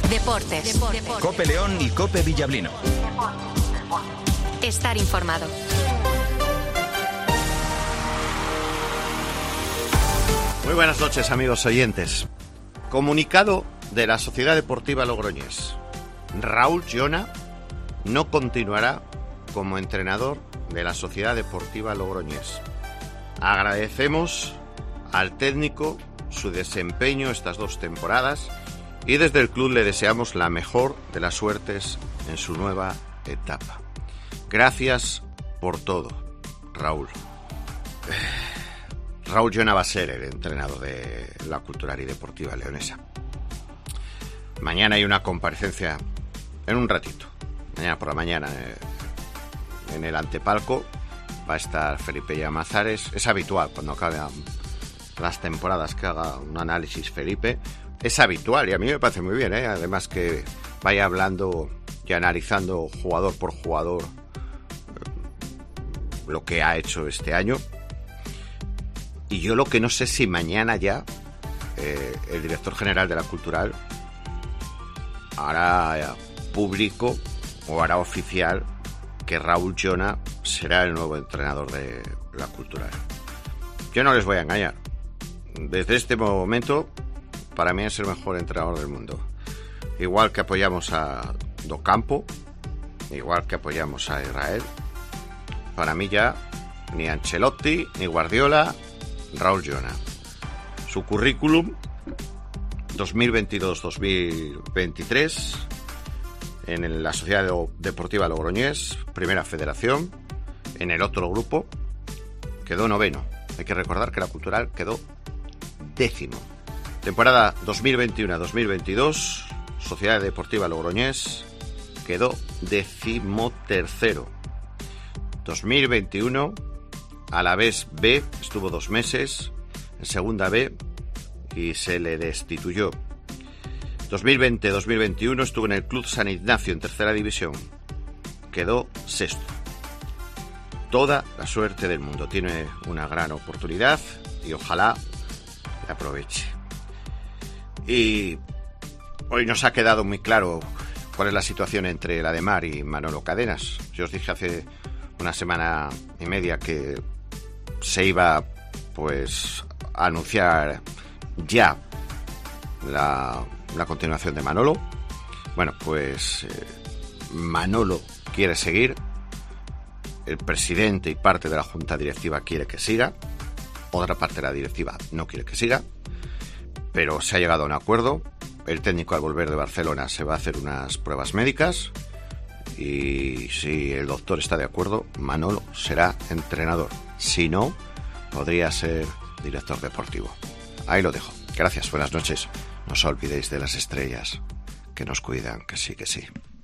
Deportes. COPE León y COPE Villablino. Estar informado. Muy buenas noches, amigos oyentes. Comunicado de la Sociedad Deportiva Logroñés. Raúl Llona no continuará como entrenador de la Sociedad Deportiva Logroñés. Agradecemos al técnico su desempeño estas 2 temporadas y desde el club le deseamos la mejor de las suertes en su nueva etapa. Gracias por todo, Raúl. Raúl Llona va a ser el entrenador de la Cultural y Deportiva Leonesa. Mañana hay una comparecencia en un ratito. Mañana por la mañana en el antepalco va a estar Felipe Llamazares. Es habitual cuando acaban las temporadas que haga un análisis Felipe. Es habitual y a mí me parece muy bien, ¿eh? Además que vaya hablando y analizando jugador por jugador lo que ha hecho este año. Y yo lo que no sé si mañana ya el director general de la Cultural hará público o hará oficial que Raúl Llona será el nuevo entrenador de la Cultural. Yo no les voy a engañar. Desde este momento, para mí es el mejor entrenador del mundo. Igual que apoyamos a Docampo, igual que apoyamos a Israel, para mí ya ni Ancelotti, ni Guardiola, Raúl Llona. Su currículum 2022-2023 en la Sociedad Deportiva Logroñés, Primera Federación, en el otro grupo quedó 9º. Hay que recordar que la Cultural quedó 10º. Temporada 2021-2022, Sociedad Deportiva Logroñés quedó 13º. 2021, Alavés B, estuvo 2 meses en Segunda B y se le destituyó. 2020-2021 estuvo en el Club San Ignacio en Tercera División, quedó 6º. Toda la suerte del mundo, tiene una gran oportunidad y ojalá la aproveche. Y hoy nos ha quedado muy claro cuál es la situación entre la Ademar y Manolo Cadenas. Yo os dije hace una semana y media que se iba pues a anunciar ya la continuación de Manolo. Bueno, pues Manolo quiere seguir, el presidente y parte de la junta directiva quiere que siga, otra parte de la directiva no quiere que siga, pero se ha llegado a un acuerdo. El técnico al volver de Barcelona se va a hacer unas pruebas médicas y si el doctor está de acuerdo, Manolo será entrenador. Si no, podría ser director deportivo. Ahí lo dejo. Gracias, buenas noches. No os olvidéis de las estrellas que nos cuidan, que sí, que sí.